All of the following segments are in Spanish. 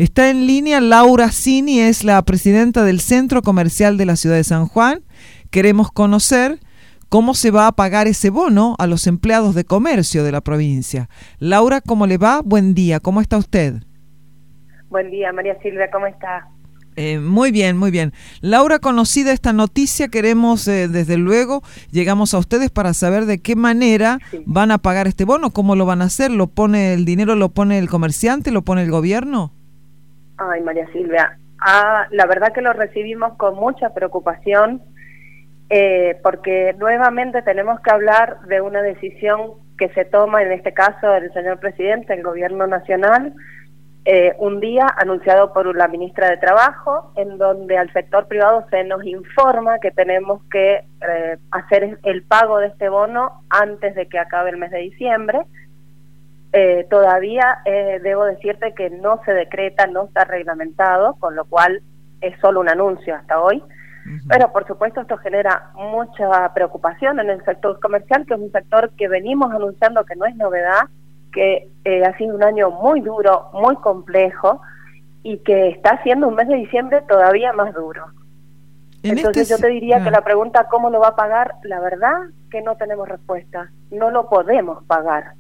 Está en línea Laura Cini, es la presidenta del Centro Comercial de la Ciudad de San Juan. Queremos conocer cómo se va a pagar ese bono a los empleados de comercio de la provincia. Laura, ¿cómo le va? Buen día, ¿cómo está usted? Buen día, María Silvia, ¿cómo está? Muy bien, muy bien. Laura, conocida esta noticia, queremos, desde luego, llegamos a ustedes para saber de qué manera van a pagar este bono, cómo lo van a hacer, ¿lo pone el dinero, lo pone el comerciante, lo pone el gobierno? Ay, María Silvia, la verdad que lo recibimos con mucha preocupación, porque nuevamente tenemos que hablar de una decisión que se toma, en este caso del señor presidente, el gobierno nacional, un día anunciado por la ministra de Trabajo, en donde al sector privado se nos informa que tenemos que hacer el pago de este bono antes de que acabe el mes de diciembre. Todavía debo decirte que no se decreta, no está reglamentado, con lo cual es solo un anuncio hasta hoy. Pero por supuesto esto genera mucha preocupación en el sector comercial, que es un sector que venimos anunciando que no es novedad, que ha sido un año muy duro, muy complejo, y que está haciendo un mes de diciembre todavía más duro. Entonces yo te diría que la pregunta ¿cómo lo va a pagar? La verdad que no tenemos respuesta, no lo podemos pagar.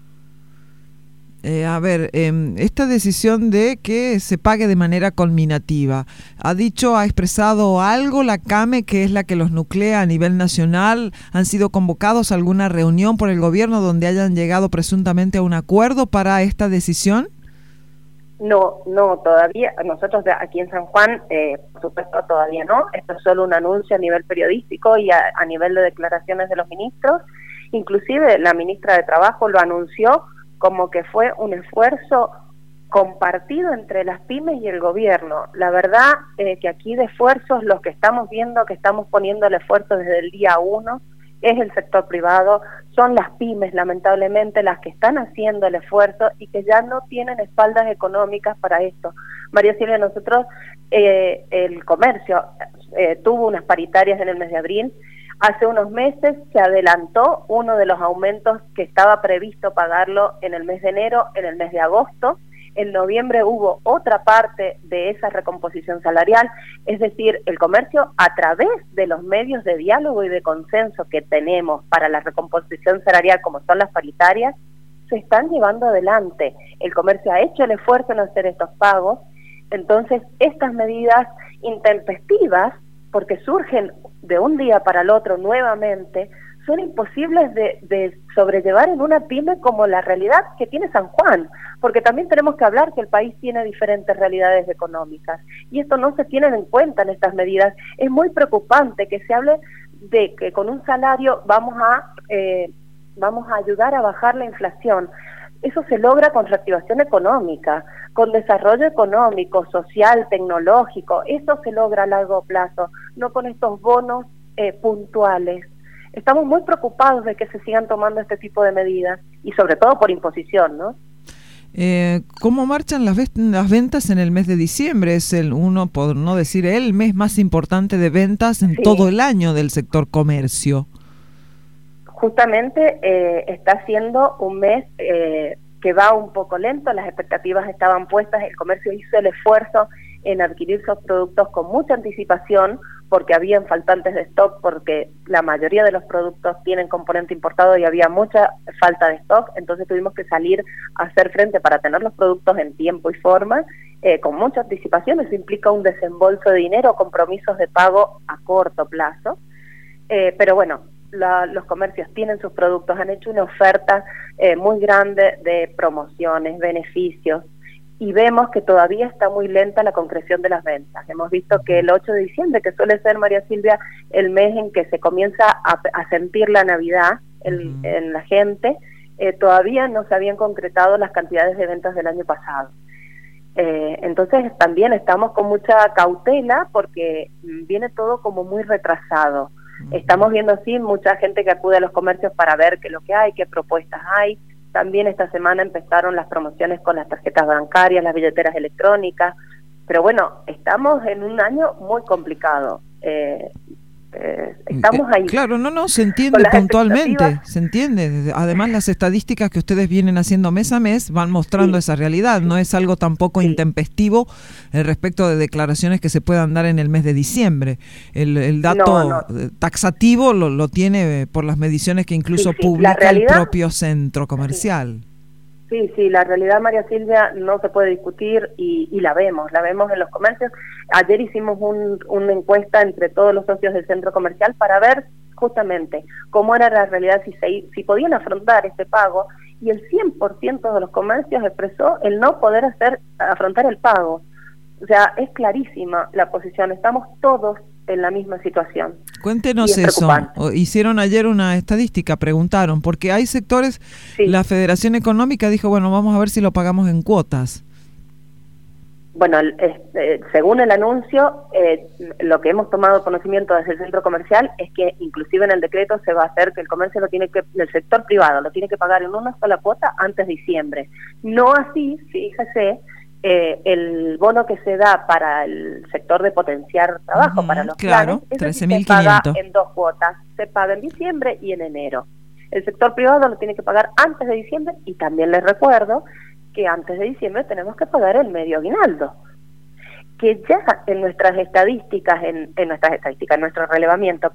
Esta decisión de que se pague de manera culminativa, ha expresado algo la CAME, que es la que los nuclea a nivel nacional? ¿Han sido convocados a alguna reunión por el gobierno donde hayan llegado presuntamente a un acuerdo para esta decisión? No, todavía, nosotros aquí en San Juan, por supuesto todavía no, esto es solo un anuncio a nivel periodístico y a nivel de declaraciones de los ministros. Inclusive la ministra de Trabajo lo anunció como que fue un esfuerzo compartido entre las pymes y el gobierno. La verdad que aquí de esfuerzos, los que estamos viendo, que estamos poniendo el esfuerzo desde el día 1, es el sector privado, son las pymes lamentablemente las que están haciendo el esfuerzo y que ya no tienen espaldas económicas para esto. María Silvia, nosotros, el comercio tuvo unas paritarias en el mes de abril. Hace unos meses se adelantó uno de los aumentos que estaba previsto pagarlo en el mes de enero, en el mes de agosto. En noviembre hubo otra parte de esa recomposición salarial, es decir, el comercio, a través de los medios de diálogo y de consenso que tenemos para la recomposición salarial, como son las paritarias, se están llevando adelante. El comercio ha hecho el esfuerzo en hacer estos pagos. Entonces, estas medidas intempestivas, porque surgen de un día para el otro nuevamente, son imposibles de sobrellevar en una pyme como la realidad que tiene San Juan, porque también tenemos que hablar que el país tiene diferentes realidades económicas, y esto no se tiene en cuenta en estas medidas. Es muy preocupante que se hable de que con un salario vamos a ayudar a bajar la inflación. Eso se logra con reactivación económica, con desarrollo económico, social, tecnológico. Eso se logra a largo plazo, no con estos bonos puntuales. Estamos muy preocupados de que se sigan tomando este tipo de medidas, y sobre todo por imposición, ¿no? ¿Cómo marchan las ventas en el mes de diciembre? Es uno, por no decir el mes más importante de ventas en todo el año del sector comercio. Justamente está siendo un mes que va un poco lento, las expectativas estaban puestas, el comercio hizo el esfuerzo en adquirir sus productos con mucha anticipación, porque habían faltantes de stock, porque la mayoría de los productos tienen componente importado y había mucha falta de stock. Entonces tuvimos que salir a hacer frente para tener los productos en tiempo y forma, con mucha anticipación. Eso implica un desembolso de dinero, compromisos de pago a corto plazo, pero bueno, los comercios tienen sus productos, han hecho una oferta muy grande de promociones, beneficios, y vemos que todavía está muy lenta la concreción de las ventas. Hemos visto que el 8 de diciembre, que suele ser, María Silvia, el mes en que se comienza a sentir la Navidad en la gente, todavía no se habían concretado las cantidades de ventas del año pasado. Entonces también estamos con mucha cautela, porque viene todo como muy retrasado. Estamos viendo así mucha gente que acude a los comercios para ver qué es lo que hay, qué propuestas hay. También esta semana empezaron las promociones con las tarjetas bancarias, las billeteras electrónicas, pero bueno, estamos en un año muy complicado. estamos ahí. Claro, no, se entiende puntualmente, se entiende. Además, las estadísticas que ustedes vienen haciendo mes a mes van mostrando esa realidad. No es algo tampoco intempestivo respecto de declaraciones que se puedan dar en el mes de diciembre. El dato taxativo lo tiene por las mediciones que incluso publica el propio centro comercial. Sí, la realidad, María Silvia, no se puede discutir y la vemos en los comercios. Ayer hicimos una encuesta entre todos los socios del centro comercial para ver justamente cómo era la realidad, si podían afrontar este pago, y el 100% de los comercios expresó el no poder afrontar el pago. O sea, es clarísima la posición, estamos todos en la misma situación. Cuéntenos eso. Hicieron ayer una estadística, preguntaron, porque hay sectores, la Federación Económica dijo, bueno, vamos a ver si lo pagamos en cuotas. Bueno, según el anuncio, lo que hemos tomado conocimiento desde el centro comercial es que inclusive en el decreto se va a hacer que el comercio el sector privado lo tiene que pagar en una sola cuota antes de diciembre. No así, fíjese, el bono que se da para el sector de potenciar trabajo, para los planes, se paga en 2 cuotas, se paga en diciembre y en enero. El sector privado lo tiene que pagar antes de diciembre, y también les recuerdo que antes de diciembre tenemos que pagar el medio aguinaldo, que ya en nuestras estadísticas, en nuestro relevamiento,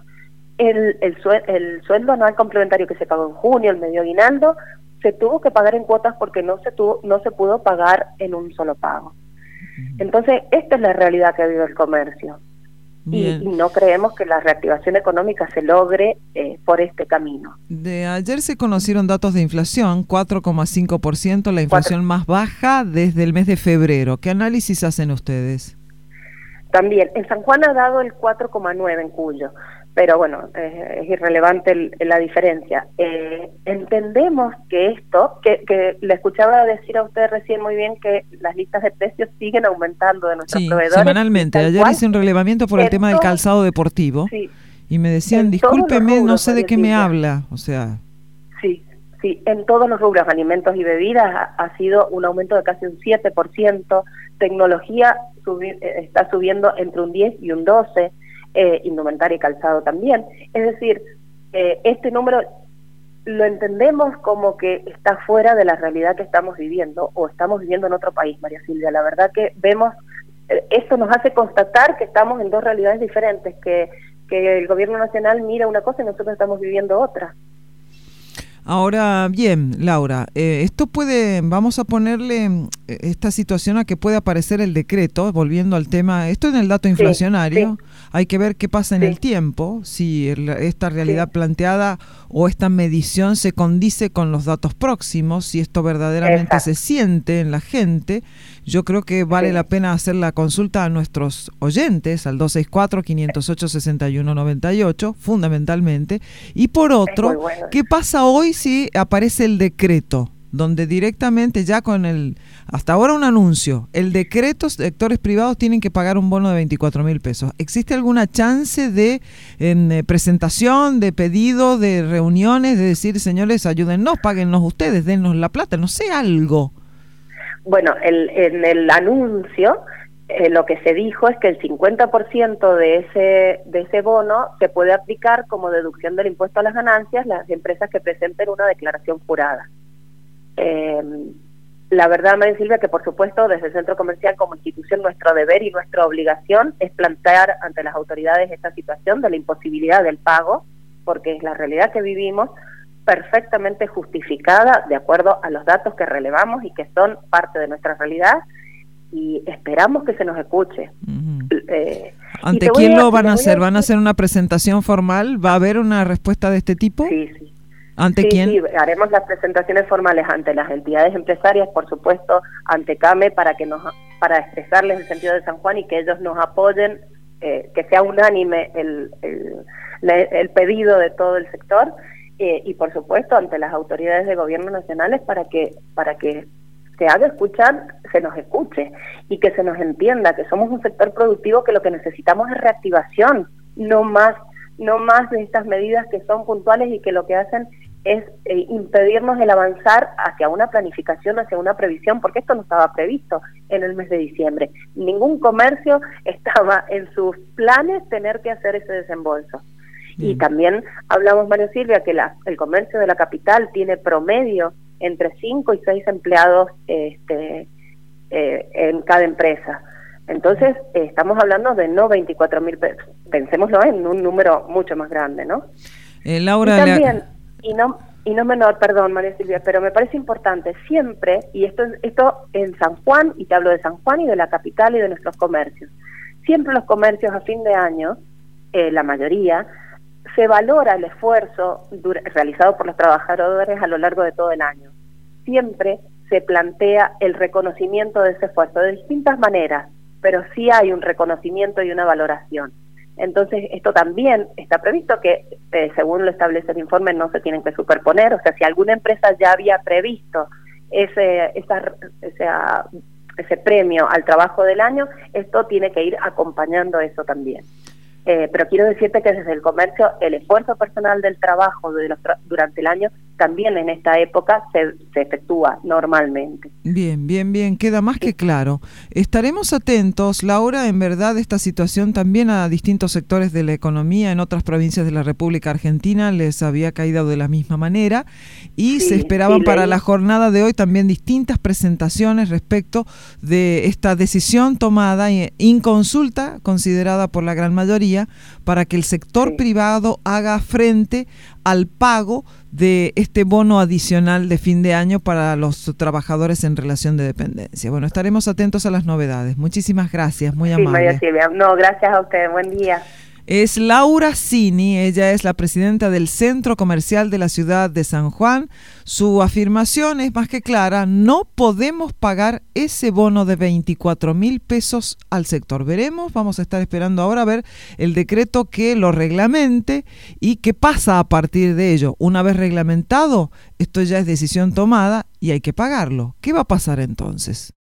el sueldo anual complementario que se pagó en junio, el medio aguinaldo, se tuvo que pagar en cuotas porque no se pudo pagar en un solo pago. Entonces, esta es la realidad que vive el comercio. Y no creemos que la reactivación económica se logre por este camino. De ayer se conocieron datos de inflación, 4,5%, la inflación más baja desde el mes de febrero. ¿Qué análisis hacen ustedes? También, en San Juan ha dado el 4,9 en Cuyo, pero bueno, es irrelevante la diferencia. Entendemos que esto, que le escuchaba decir a usted recién muy bien que las listas de precios siguen aumentando de nuestros proveedores. Semanalmente. Ayer hice un relevamiento por el tema del calzado deportivo y me decían, discúlpeme, no sé de qué me habla. O sea... Sí, en todos los rubros, alimentos y bebidas, ha sido un aumento de casi un 7%, tecnología está subiendo entre un 10 y un 12%, indumentaria y calzado también. Es decir, este número lo entendemos como que está fuera de la realidad que estamos viviendo, o estamos viviendo en otro país, María Silvia. La verdad que vemos, esto nos hace constatar que estamos en 2 realidades diferentes, que el gobierno nacional mira una cosa y nosotros estamos viviendo otra. Ahora bien, Laura, esto vamos a ponerle esta situación a que puede aparecer el decreto, volviendo al tema, esto en el dato inflacionario, hay que ver qué pasa en el tiempo, si esta realidad planteada o esta medición se condice con los datos próximos, si esto verdaderamente se siente en la gente. Yo creo que vale la pena hacer la consulta a nuestros oyentes, al 264-508-6198, fundamentalmente. Y por otro, ¿qué pasa hoy si aparece el decreto? Donde directamente ya hasta ahora un anuncio, el decreto, sectores privados tienen que pagar un bono de 24.000 pesos. ¿Existe alguna chance de presentación, de pedido, de reuniones, de decir, señores, ayúdennos, páguennos ustedes, dennos la plata, no sé, algo? Bueno, en el anuncio lo que se dijo es que el 50% de ese bono se puede aplicar como deducción del impuesto a las ganancias las empresas que presenten una declaración jurada. La verdad, María Silvia, que por supuesto desde el centro comercial como institución nuestro deber y nuestra obligación es plantear ante las autoridades esta situación de la imposibilidad del pago, porque es la realidad que vivimos, perfectamente justificada de acuerdo a los datos que relevamos y que son parte de nuestra realidad, y esperamos que se nos escuche. ¿Ante quién lo van a hacer? ¿Van a hacer una presentación formal? ¿Va a haber una respuesta de este tipo? Sí. ¿Ante quién? Sí, haremos las presentaciones formales ante las entidades empresarias, por supuesto, ante CAME, para expresarles el sentido de San Juan y que ellos nos apoyen, que sea unánime el pedido de todo el sector, y por supuesto ante las autoridades de gobierno nacionales para que se haga escuchar, se nos escuche y que se nos entienda que somos un sector productivo que lo que necesitamos es reactivación, no más de estas medidas que son puntuales y que lo que hacen es impedirnos el avanzar hacia una planificación, hacia una previsión, porque esto no estaba previsto en el mes de diciembre. Ningún comercio estaba en sus planes tener que hacer ese desembolso. Y también hablamos, María Silvia, que el comercio de la capital tiene promedio entre 5 y 6 empleados en cada empresa. Entonces, estamos hablando de no 24.000 pesos, pensémoslo en un número mucho más grande, ¿no? Laura, y también, y no menor, perdón, María Silvia, pero me parece importante siempre, y esto en San Juan, y te hablo de San Juan y de la capital y de nuestros comercios, siempre los comercios a fin de año, la mayoría, se valora el esfuerzo realizado por los trabajadores a lo largo de todo el año. Siempre se plantea el reconocimiento de ese esfuerzo de distintas maneras, pero sí hay un reconocimiento y una valoración. Entonces, esto también está previsto que, según lo establece el informe, no se tienen que superponer. O sea, si alguna empresa ya había previsto ese premio al trabajo del año, esto tiene que ir acompañando eso también. Pero quiero decirte que desde el comercio, el esfuerzo personal del trabajo durante el año también en esta época se efectúa normalmente. Bien, queda más que claro. Estaremos atentos, Laura, en verdad esta situación también a distintos sectores de la economía en otras provincias de la República Argentina les había caído de la misma manera y se esperaban para la jornada de hoy también distintas presentaciones respecto de esta decisión tomada en consulta, considerada por la gran mayoría, para que el sector privado haga frente al pago de este bono adicional de fin de año para los trabajadores en relación de dependencia. Bueno, estaremos atentos a las novedades. Muchísimas gracias, muy amable. María Silvia. No, gracias a usted. Buen día. Es Laura Cini, ella es la presidenta del Centro Comercial de la ciudad de San Juan. Su afirmación es más que clara: no podemos pagar ese bono de 24.000 pesos al sector. Vamos a estar esperando ahora a ver el decreto que lo reglamente y qué pasa a partir de ello. Una vez reglamentado, esto ya es decisión tomada y hay que pagarlo. ¿Qué va a pasar entonces?